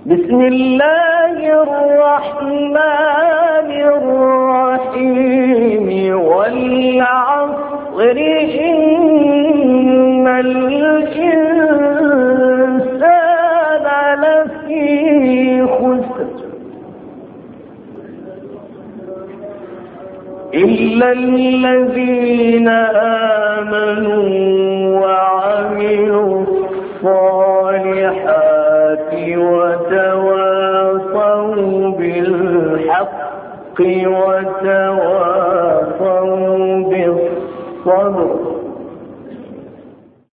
بسم الله الرحمن الرحيم والعصر إن الإنسان لفي خسر إلا الذين آمنوا وعملوا الصالحات وتواصوا بالحق وتواصوا بالصبر